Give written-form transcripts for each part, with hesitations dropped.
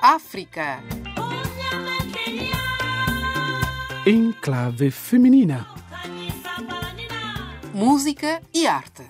África. Em clave feminina. Música e arte.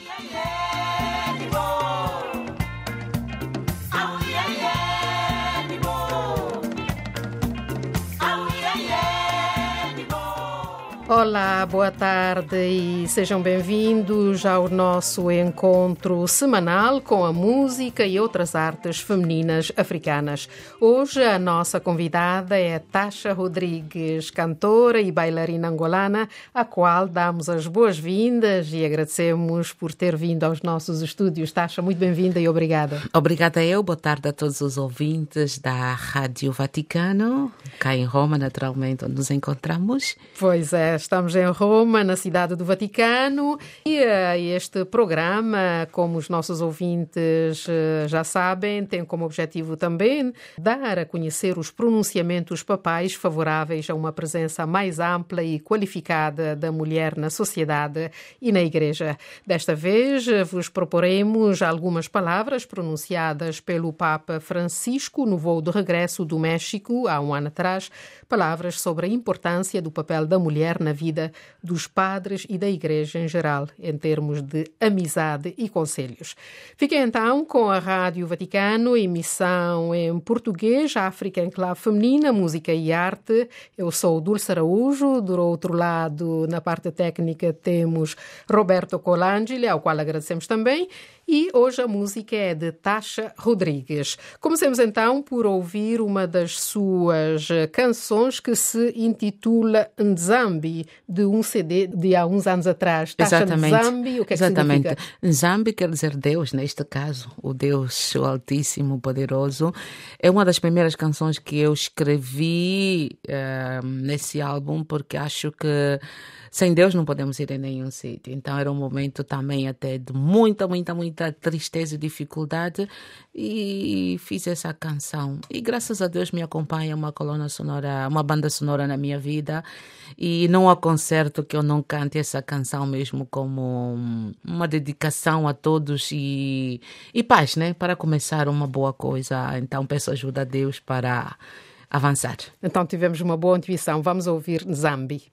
Olá, boa tarde e sejam bem-vindos ao nosso encontro semanal com a música e outras artes femininas africanas. Hoje a nossa convidada é Tasha Rodrigues, cantora e bailarina angolana, a qual damos as boas-vindas e agradecemos por ter vindo aos nossos estúdios. Tasha, muito bem-vinda e obrigada. Obrigada eu, boa tarde a todos os ouvintes da Rádio Vaticano, cá em Roma, naturalmente, onde nos encontramos. Pois é. Estamos em Roma, na cidade do Vaticano, e este programa, como os nossos ouvintes já sabem, tem como objetivo também dar a conhecer os pronunciamentos papais favoráveis a uma presença mais ampla e qualificada da mulher na sociedade e na Igreja. Desta vez, vos proporemos algumas palavras pronunciadas pelo Papa Francisco no voo de regresso do México, há um ano atrás, palavras sobre a importância do papel da mulher na vida dos padres e da Igreja em geral, em termos de amizade e conselhos. Fiquem então com a Rádio Vaticano, emissão em português, África em clave feminina, música e arte. Eu sou Dulce Araújo, do outro lado, na parte técnica, temos Roberto Colangeli, ao qual agradecemos também. E hoje a música é de Tasha Rodrigues. Comecemos então por ouvir uma das suas canções que se intitula Nzambi, de um CD de há uns anos atrás. Tasha Nzambi, o que é que significa? Nzambi quer dizer Deus, neste caso, o Deus o Altíssimo, Poderoso. É uma das primeiras canções que eu escrevi nesse álbum, porque acho que sem Deus não podemos ir em nenhum sítio. Então era um momento também até de muita tristeza e dificuldade, e fiz essa canção. E graças a Deus me acompanha uma coluna sonora, uma banda sonora na minha vida, e não há concerto que eu não cante essa canção mesmo como uma dedicação a todos e paz, né? Para começar uma boa coisa. Então peço ajuda a Deus para avançar. Então tivemos uma boa intuição. Vamos ouvir Nzambi.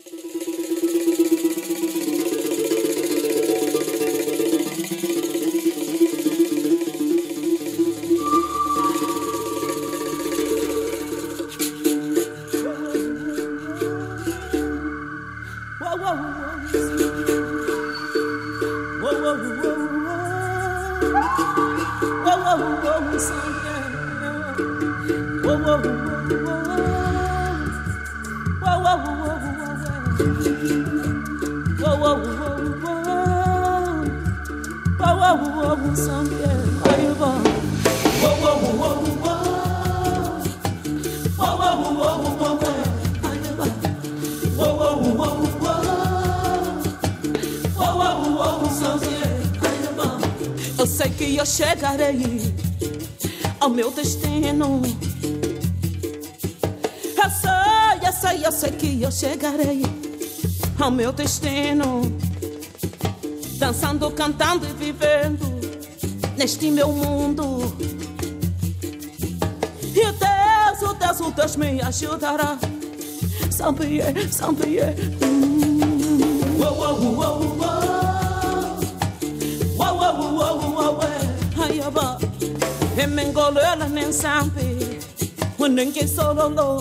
Eu sei que eu chegarei ao meu destino. Eu sei que eu chegarei ao meu destino. Dançando, cantando e vivendo neste meu mundo. E o Deus me ajudará. Sambiê. Ayaba, emengolela nensambi, uningi sololo.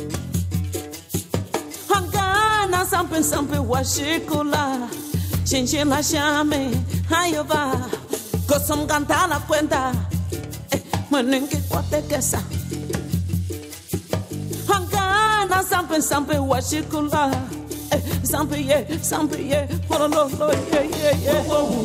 Hangana sampi washikula, chinchila chame. Ayaba, kosam cantana cuenta, uningi guatequesa. Hangana sampi washikula, sampi, pololo, yeah.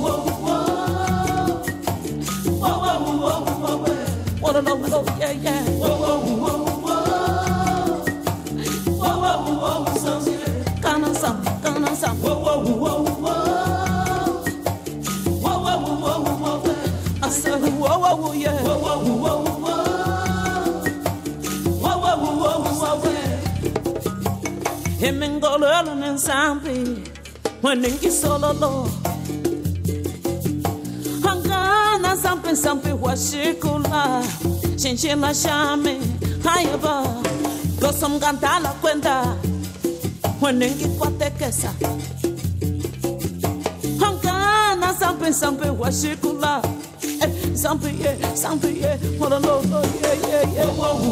Emengolelo nensambi, weningi sololo. Hangana sampi washikula, chinchila chame, hayaba, gosam gantala kwenda, wenengi kwatekesa. Hangana sampe washikula, sampe ye, wala no, yeah.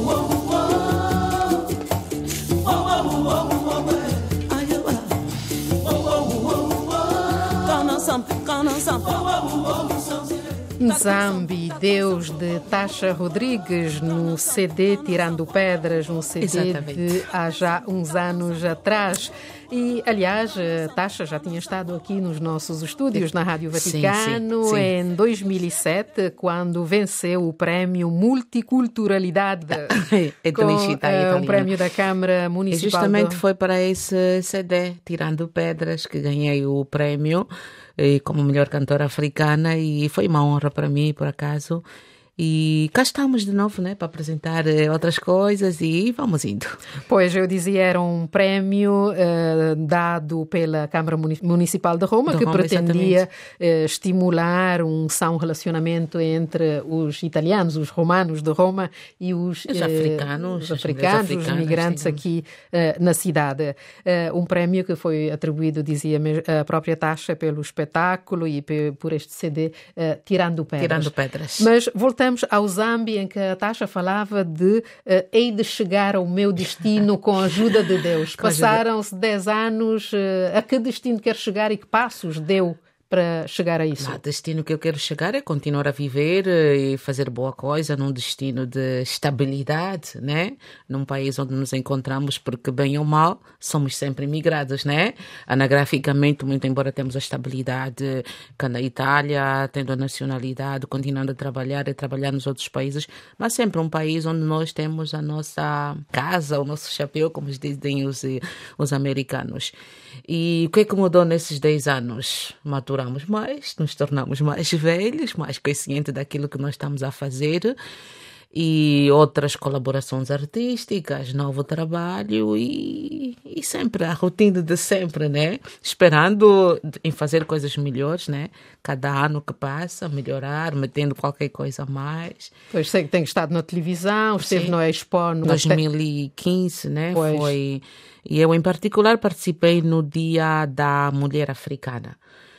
Nzambi, Deus de Tasha Rodrigues, no CD Tirando Pedras, um CD Exatamente. de há já uns anos atrás. E, aliás, Tasha já tinha estado aqui nos nossos estúdios na Rádio Vaticano sim. em 2007, quando venceu o prémio Multiculturalidade com um prémio da Câmara Municipal. E justamente foi para esse CD, Tirando Pedras, que ganhei o prémio como melhor cantora africana, e foi uma honra para mim, por acaso. E cá estamos de novo, né, para apresentar outras coisas, e vamos indo. Pois, eu dizia, era um prémio dado pela Câmara Municipal de Roma, que pretendia estimular um são relacionamento entre os italianos, os romanos de Roma e os africanos, os imigrantes aqui na cidade. Um prémio que foi atribuído, dizia a própria Tasha, pelo espetáculo e por este CD Tirando Pedras. Mas voltamos ao Zambi, em que a Tasha falava de hei de chegar ao meu destino com a ajuda de Deus. Passaram-se 10 anos. A que destino quer chegar e que passos deu para chegar a isso? O destino que eu quero chegar é continuar a viver e fazer boa coisa num destino de estabilidade, né? Num país onde nos encontramos, porque bem ou mal somos sempre imigrados, né? Anagraficamente, muito embora temos a estabilidade cá na Itália, tendo a nacionalidade, continuando a trabalhar e trabalhar nos outros países, mas sempre um país onde nós temos a nossa casa, o nosso chapéu, como dizem os americanos. E o que é que mudou nesses 10 anos? Maturamos mais, nos tornamos mais velhos, mais conscientes daquilo que nós estamos a fazer, e outras colaborações artísticas, novo trabalho e sempre a rotina de sempre, né? Esperando em fazer coisas melhores, né? Cada ano que passa, melhorar, metendo qualquer coisa a mais. Pois sei que tem estado na televisão, esteve no Expo... No 2015, né? Pois. Foi... E eu, em particular, participei no Dia da Mulher Africana.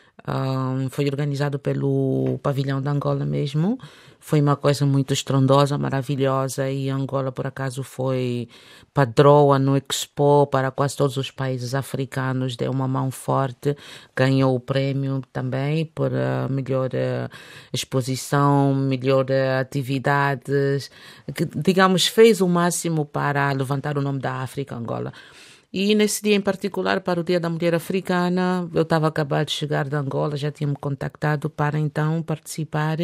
Foi organizado pelo Pavilhão de Angola mesmo. Foi uma coisa muito estrondosa, maravilhosa, e Angola, por acaso, foi padroa no Expo para quase todos os países africanos, deu uma mão forte, ganhou o prémio também por melhor exposição, melhor atividades, que, digamos, fez o máximo para levantar o nome da África, Angola. E nesse dia em particular, para o Dia da Mulher Africana, eu estava acabado de chegar de Angola, já tinha me contactado para então participar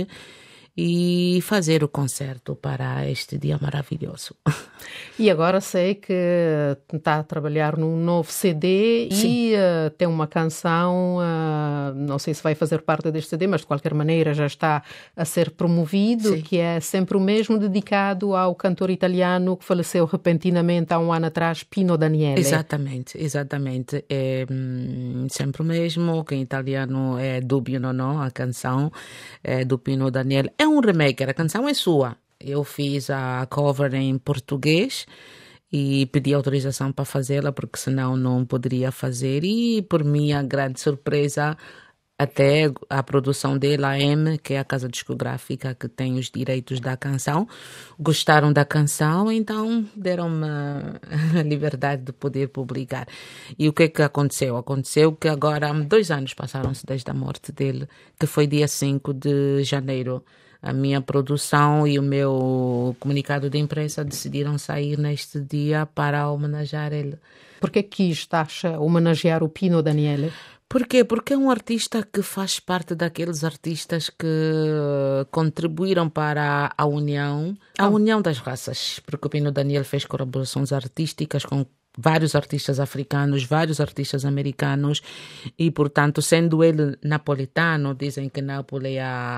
e fazer o concerto para este dia maravilhoso. E agora sei que está a trabalhar num novo CD. Sim. E tem uma canção, não sei se vai fazer parte deste CD, mas de qualquer maneira já está a ser promovido. Sim. Que é sempre o mesmo, dedicado ao cantor italiano que faleceu repentinamente há um ano atrás, Pino Daniele. Exatamente. É sempre o mesmo, que em italiano é Dubbio Non, a canção é do Pino Daniele. É um remake, a canção é sua. Eu fiz a cover em português e pedi autorização para fazê-la, porque senão não poderia fazer. E, por minha grande surpresa, até a produção dele, a M, que é a casa discográfica que tem os direitos da canção, gostaram da canção, então deram-me a liberdade de poder publicar. E o que é que aconteceu? Aconteceu que agora 2 anos passaram-se desde a morte dele, que foi dia 5 de janeiro. A minha produção e o meu comunicado de imprensa decidiram sair neste dia para homenagear ele. Por que quis, Tasha, homenagear o Pino Daniele? Por quê? Porque é um artista que faz parte daqueles artistas que contribuíram para a união das raças. Porque o Pino Daniele fez colaborações artísticas com vários artistas africanos, vários artistas americanos, e, portanto, sendo ele napolitano, dizem que Nápoles é a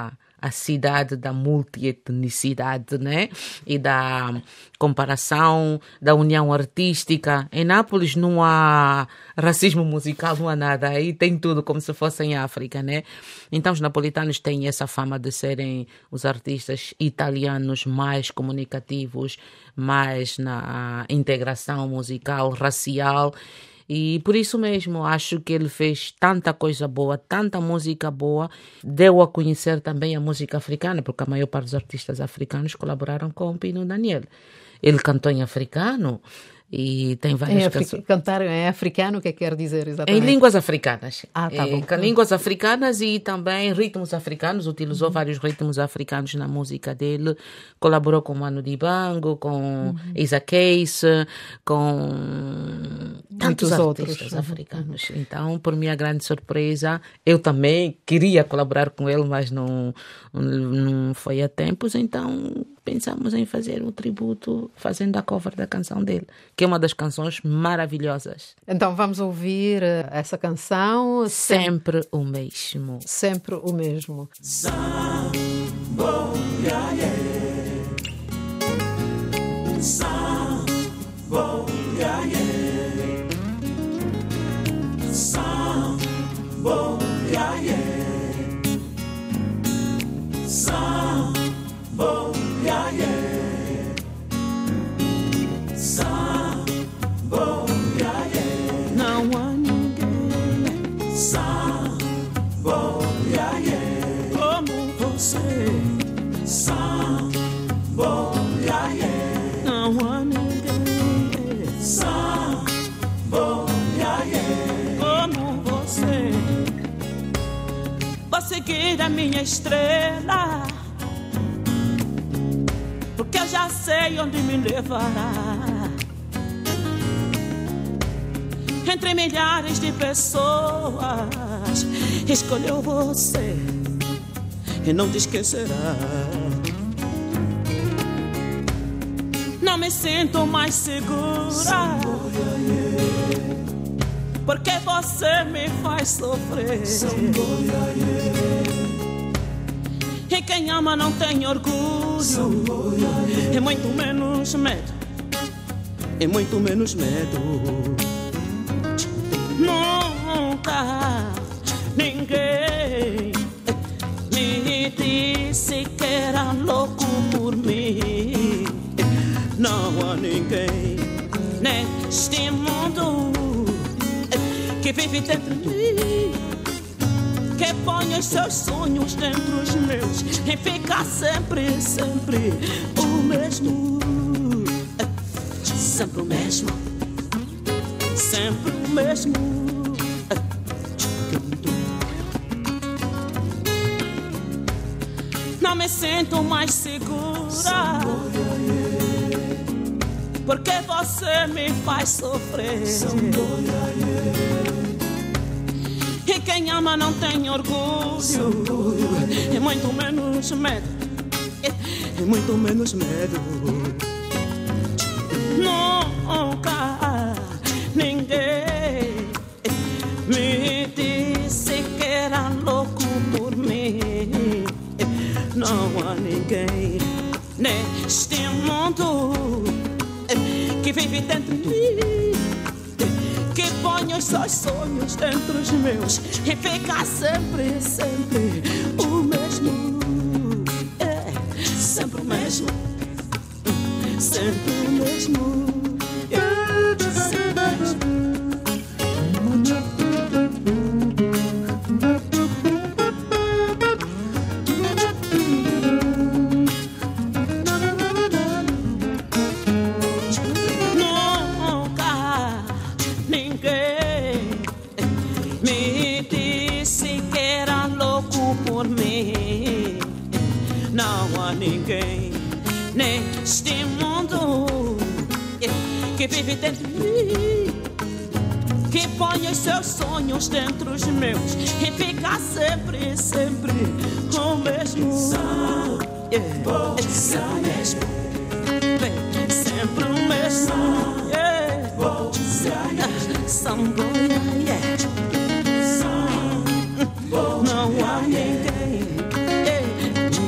a cidade da multietnicidade, né? E da comparação, da união artística. Em Nápoles não há racismo musical, não há nada. Aí tem tudo como se fosse em África, né? Então os napolitanos têm essa fama de serem os artistas italianos mais comunicativos, mais na integração musical, racial. E por isso mesmo acho que ele fez tanta coisa boa, tanta música boa, deu a conhecer também a música africana, porque a maior parte dos artistas africanos colaboraram com o Pino Daniel. Ele cantou em africano e tem várias canções. Cantar em africano, o que quer dizer exatamente? Em línguas africanas. Tá bom. Línguas africanas e também ritmos africanos. Utilizou vários ritmos africanos na música dele. Colaborou com Manu Dibango, com Isaac Case, com tantos artistas africanos. Então, por minha grande surpresa, eu também queria colaborar com ele, mas não foi a tempos. Então, pensamos em fazer um tributo fazendo a cover da canção dele, que é uma das canções maravilhosas. Então vamos ouvir essa canção. Sempre o mesmo. Sempre o mesmo. Sambo, yeah, yeah. Sambo, yeah, yeah. Sambo, yeah, yeah. Sambo, yeah, yeah. Sambo, yeah, yeah. Não há ninguém. Sambo, yeah, yeah. Como você. Sambo, yeah, yeah. Não há ninguém. Sambo, yeah, yeah. Como você. Vou seguir a minha estrela, porque eu já sei onde me levará. Entre milhares de pessoas, escolheu você e não te esquecerá. Não me sinto mais segura, porque você me faz sofrer. E quem ama não tem orgulho, e muito menos medo, e muito menos medo. Nunca ninguém me disse que era louco por mim. Não há ninguém neste mundo que vive dentro de mim, que põe os seus sonhos dentro dos meus e fica sempre, sempre o mesmo. Sempre o mesmo. Sempre o mesmo. Não me sinto mais segura, porque você me faz sofrer. E quem ama não tem orgulho, e muito menos medo, e muito menos medo. Nunca ninguém me disse que era louco por mim. Não há ninguém neste mundo que vive dentro de mim, que põe os seus sonhos dentro dos meus e fica sempre, sempre o mesmo. Sempre o mesmo. Sempre o mesmo. Neste mundo que vive dentro de mim, que põe os seus sonhos dentro dos meus e fica sempre, sempre o mesmo. Sempre o mesmo. Sempre o mesmo. Samboia, não há ninguém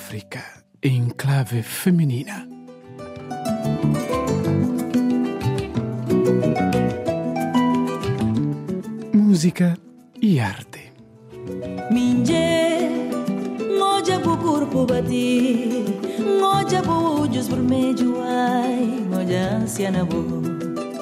África em clave feminina. Música e arte. Minje, ngoja bu corpo bati, ngoja bu olhos vermelhos, ai, ngoja anciana bu.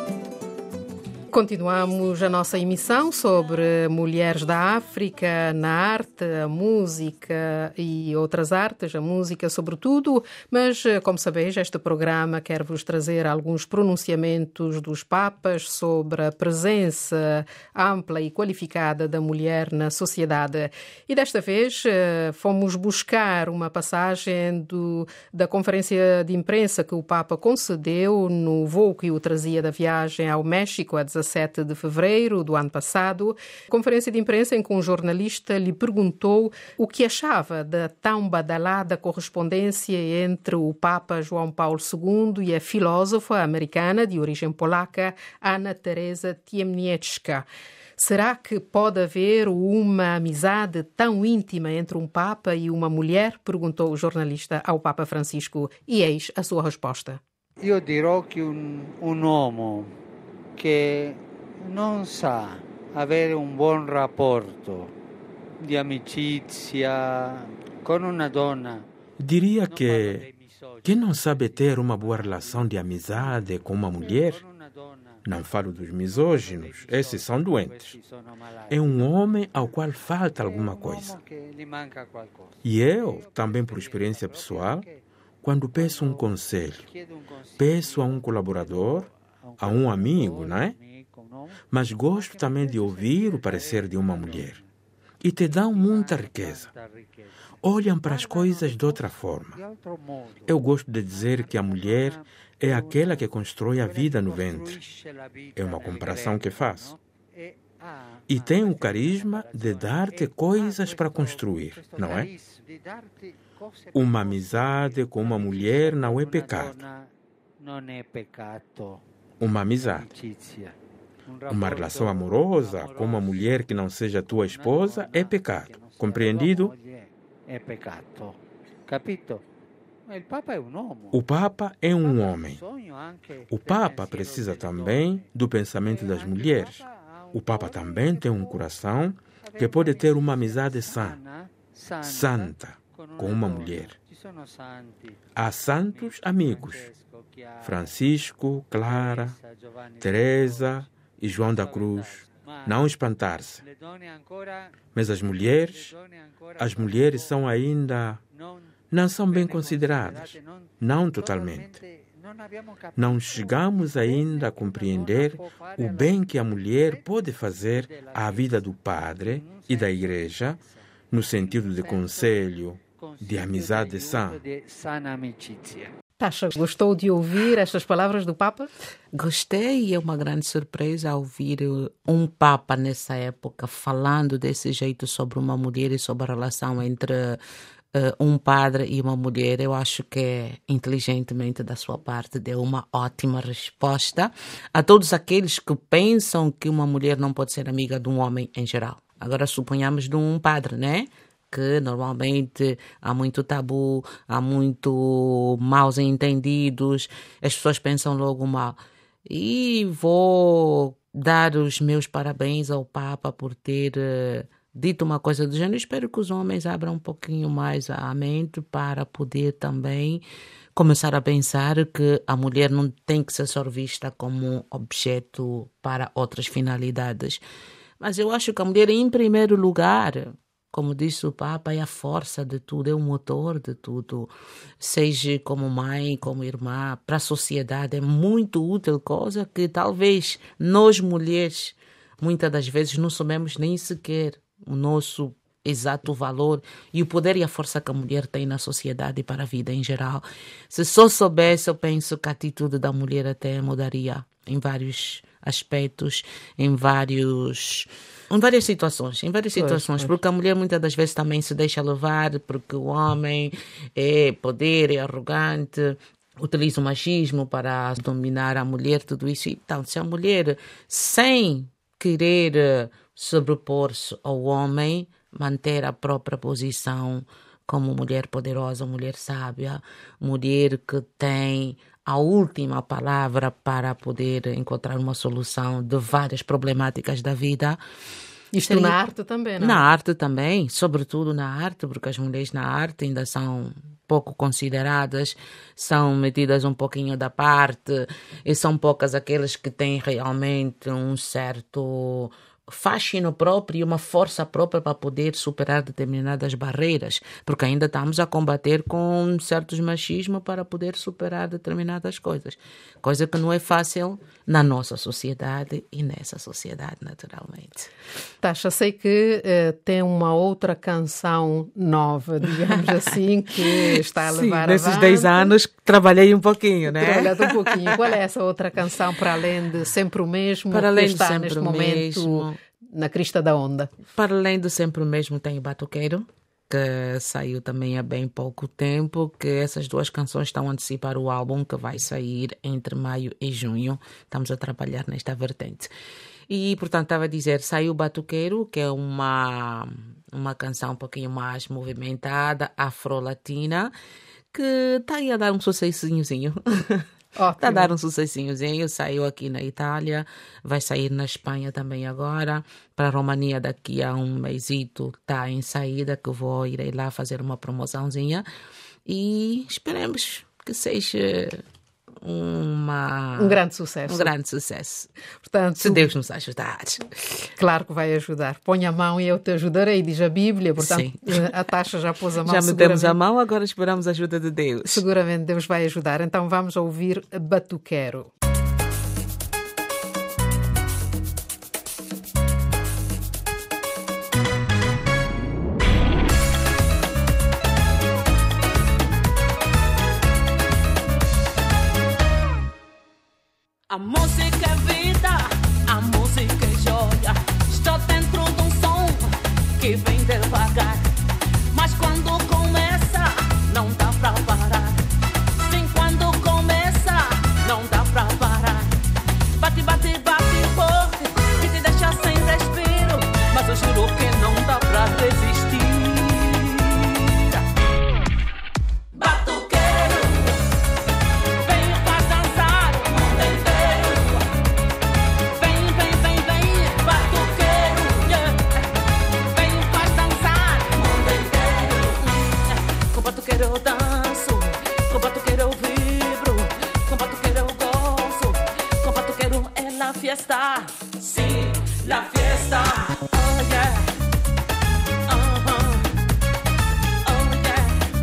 Continuamos a nossa emissão sobre mulheres da África na arte, a música e outras artes, a música sobretudo, mas, como sabeis, este programa quer vos trazer alguns pronunciamentos dos papas sobre a presença ampla e qualificada da mulher na sociedade. E desta vez fomos buscar uma passagem da conferência de imprensa que o Papa concedeu no voo que o trazia da viagem ao México a 17 de fevereiro do ano passado, conferência de imprensa em que um jornalista lhe perguntou o que achava da tão badalada correspondência entre o Papa João Paulo II e a filósofa americana de origem polaca Anna Teresa Tiemniewska. Será que pode haver uma amizade tão íntima entre um Papa e uma mulher? Perguntou o jornalista ao Papa Francisco, e eis a sua resposta. Io dirò che un uomo che non sa avere un buon rapporto di amicizia con una donna. Diria que quem não sabe ter uma boa relação de amizade com uma mulher, não falo dos misóginos, esses são doentes, é um homem ao qual falta alguma coisa. E eu, também por experiência pessoal, quando peço um conselho, peço a um colaborador, a um amigo, não é? Mas gosto também de ouvir o parecer de uma mulher. E te dão muita riqueza. Olham para as coisas de outra forma. Eu gosto de dizer que a mulher é aquela que constrói a vida no ventre. É uma comparação que faço. E tem o carisma de dar-te coisas para construir, não é? Uma amizade com uma mulher não é pecado. Uma amizade. Uma relação amorosa com uma mulher que não seja tua esposa é pecado. Compreendido? É pecado. Capito? O Papa é um homem. O Papa precisa também do pensamento das mulheres. O Papa também tem um coração que pode ter uma amizade sã, santa, com uma mulher. Há santos amigos. Francisco, Clara, Teresa e João da Cruz. Não espantar-se. Mas as mulheres são ainda... não são bem consideradas. Não totalmente. Não chegamos ainda a compreender o bem que a mulher pode fazer à vida do padre e da igreja, no sentido de conselho, de amizade sã. Tasha, gostou de ouvir estas palavras do Papa? Gostei, e é uma grande surpresa ouvir um Papa nessa época falando desse jeito sobre uma mulher e sobre a relação entre um padre e uma mulher. Eu acho que inteligentemente da sua parte deu uma ótima resposta a todos aqueles que pensam que uma mulher não pode ser amiga de um homem em geral. Agora suponhamos de um padre, né? Que normalmente há muito tabu, há muito maus entendidos, as pessoas pensam logo mal. E vou dar os meus parabéns ao Papa por ter dito uma coisa do gênero. Espero que os homens abram um pouquinho mais a mente para poder também começar a pensar que a mulher não tem que ser só vista como um objeto para outras finalidades. Mas eu acho que a mulher, em primeiro lugar, como disse o Papa, é a força de tudo, é o motor de tudo. Seja como mãe, como irmã, para a sociedade é muito útil, coisa que talvez nós mulheres, muitas das vezes, não sabemos nem sequer o nosso exato valor e o poder e a força que a mulher tem na sociedade e para a vida em geral. Se só soubesse, eu penso que a atitude da mulher até mudaria em vários aspectos, em várias situações, porque a mulher muitas das vezes também se deixa levar porque o homem é poder, é arrogante, utiliza o machismo para dominar a mulher, tudo isso. Então, se a mulher, sem querer sobrepor-se ao homem, manter a própria posição como mulher poderosa, mulher sábia, mulher que tem a última palavra para poder encontrar uma solução de várias problemáticas da vida. Isto na arte também, não é? Na arte também, sobretudo na arte, porque as mulheres na arte ainda são pouco consideradas, são metidas um pouquinho da parte e são poucas aquelas que têm realmente um certo fascínio próprio e uma força própria para poder superar determinadas barreiras, porque ainda estamos a combater com certos machismos para poder superar determinadas coisas, coisa que não é fácil na nossa sociedade e nessa sociedade, naturalmente. Tasha, sei que tem uma outra canção nova, digamos assim, que está a levar nesses avante. 10 anos trabalhei um pouquinho, né? Trabalhado um pouquinho. Qual é essa outra canção, para além de Sempre o Mesmo, para além que está de Sempre neste o momento Mesmo, na crista da onda? Para além do Sempre o Mesmo tem o Batuqueiro, que saiu também há bem pouco tempo, que essas duas canções estão a antecipar o álbum que vai sair entre maio e junho. Estamos a trabalhar nesta vertente. E, portanto, estava a dizer, saiu o Batuqueiro, que é uma canção um pouquinho mais movimentada, afro-latina, que está aí a dar um sucessinhozinho. Está a dar um sucessinhozinho, saiu aqui na Itália, vai sair na Espanha também agora, para a Romania daqui a um mêsito está em saída, que irei lá fazer uma promoçãozinha e esperemos que seja um grande sucesso. Um grande sucesso. Portanto, se Deus nos ajudar. Claro que vai ajudar. Põe a mão e eu te ajudarei, diz a Bíblia. Portanto, sim. A Tasha já pôs a mão. Já metemos a mão, agora esperamos a ajuda de Deus. Seguramente Deus vai ajudar. Então vamos ouvir Batuquero. A música é vida, a música é joia. Estou dentro de um som que vem devagar, mas quando começa, não dá pra parar. Sim, quando começa, não dá pra parar. Bate, bate, bate forte, que te deixa sem respiro, mas eu juro que não dá pra resistir. Fiesta, sí, la fiesta, oh yeah, oh yeah,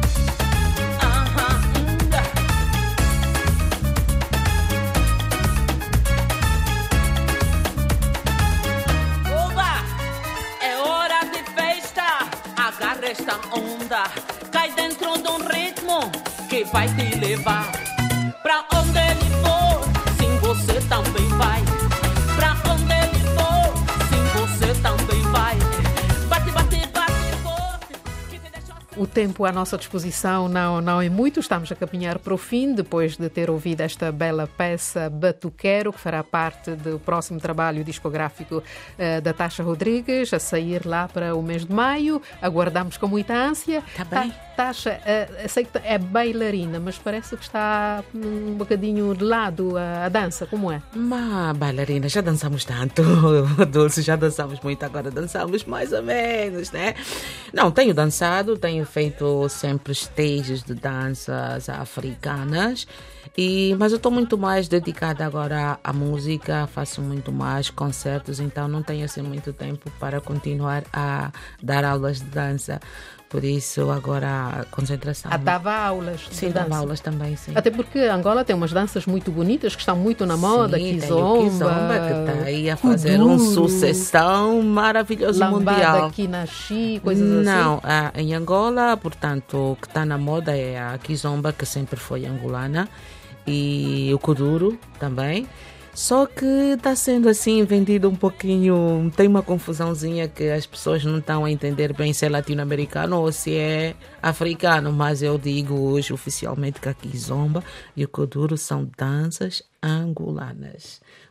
Oba, é hora de festa, agarra esta onda, cai dentro de um ritmo que vai te levar pra onde ele for, sim, você também vai. O tempo à nossa disposição não é muito, estamos a caminhar para o fim, depois de ter ouvido esta bela peça Batuquero, que fará parte do próximo trabalho discográfico da Tasha Rodrigues, a sair lá para o mês de maio. Aguardamos com muita ânsia. Tá bem. Tasha, sei que é bailarina, mas parece que está um bocadinho de lado a dança, como é? Mas bailarina, já dançamos tanto, Dulce, já dançamos muito, agora dançamos mais ou menos, né? Não, tenho dançado, tenho feito sempre stages de danças africanas, mas eu estou muito mais dedicada agora à música, faço muito mais concertos, então não tenho assim muito tempo para continuar a dar aulas de dança. Por isso, agora a concentração. Dava aulas de sim, dança. Dava aulas também, sim. Até porque Angola tem umas danças muito bonitas que estão muito na moda, sim, Kizomba. Tem o Kizomba que está aí a fazer uma sucessão maravilhosa mundial. Lambada Kinashi, coisas assim. Não, em Angola, portanto, o que está na moda é a Kizomba, que sempre foi angolana, e o Kuduro também. Só que está sendo assim vendido um pouquinho, tem uma confusãozinha que as pessoas não estão a entender bem se é latino-americano ou se é africano, mas eu digo hoje oficialmente que a Kizomba e o Kuduro são danças angolanas.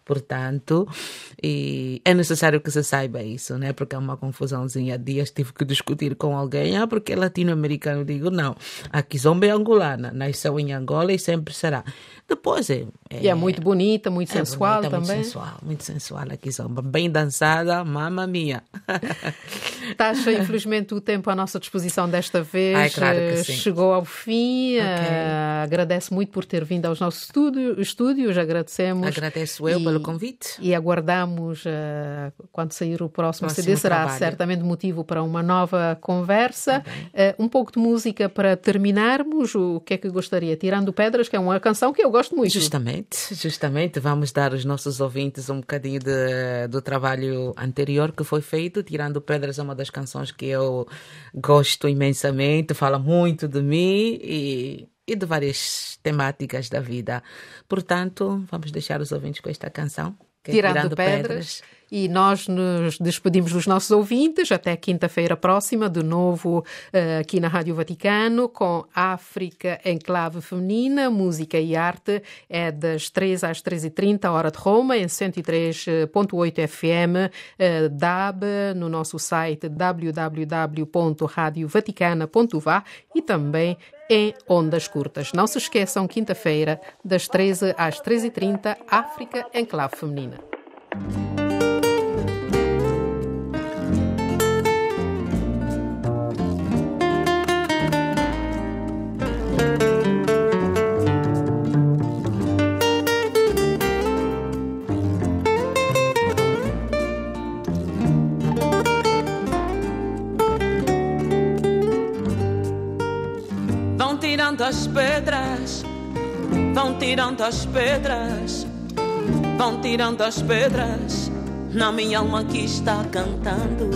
Portanto, e é necessário que se saiba isso, né? Porque é uma confusãozinha. Há dias tive que discutir com alguém, porque é latino-americano. Eu digo, não, a Kizomba é angolana, nasceu em Angola e sempre será. Depois E é muito bonita, muito sensual bonita, também. Muito sensual a Kizomba. Bem dançada, mamma mia. Tasha, infelizmente o tempo à nossa disposição desta vez Ai, claro que sim. chegou ao fim. Okay. Agradeço muito por ter vindo aos nossos estúdios. Agradecemos. Agradeço eu pelo convite. E aguardamos quando sair o próximo CD. Será trabalho. Certamente motivo para uma nova conversa. Um pouco de música para terminarmos. O que é que gostaria? Tirando Pedras, que é uma canção que eu gosto muito. Justamente. Vamos dar aos nossos ouvintes um bocadinho do trabalho anterior que foi feito. Tirando Pedras é uma das canções que eu gosto imensamente. Fala muito de mim e de várias temáticas da vida. Portanto, vamos deixar os ouvintes com esta canção. Tirando Pedras. E nós nos despedimos dos nossos ouvintes até quinta-feira próxima, de novo aqui na Rádio Vaticano, com África em Clave Feminina, Música e Arte. É das 3 às 13h30, hora de Roma, em 103.8 FM, DAB, no nosso site www.radiovaticana.va e também em ondas curtas. Não se esqueçam, quinta-feira, das 13 às 13h30, África em Clave Feminina. Vão tirando as pedras, vão tirando as pedras, vão tirando as pedras, na minha alma que está cantando.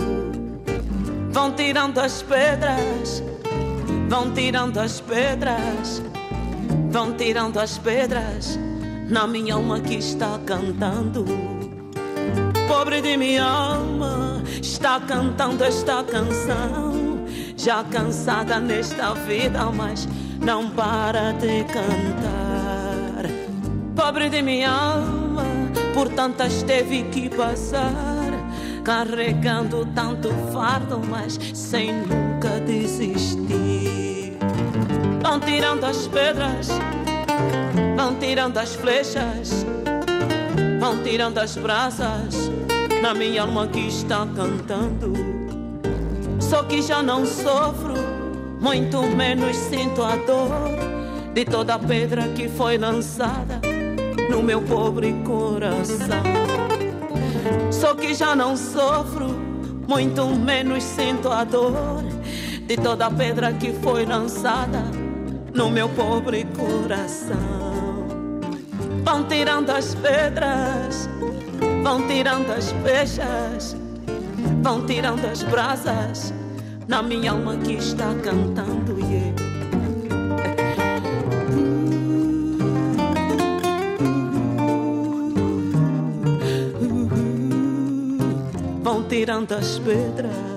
Vão tirando as pedras, vão tirando as pedras, vão tirando as pedras, na minha alma que está cantando. Pobre de minha alma, está cantando esta canção, já cansada nesta vida, mas não para de cantar. Pobre de minha alma, por tantas teve que passar, carregando tanto fardo, mas sem nunca desistir. Vão tirando as pedras, vão tirando as flechas, vão tirando as brasas, na minha alma que está cantando. Só que já não sofro, muito menos sinto a dor de toda a pedra que foi lançada no meu pobre coração. Só que já não sofro, muito menos sinto a dor de toda a pedra que foi lançada no meu pobre coração. Vão tirando as pedras, vão tirando as flechas, vão tirando as brasas, na minha alma que está cantando, yeah. Vão tirando as pedras,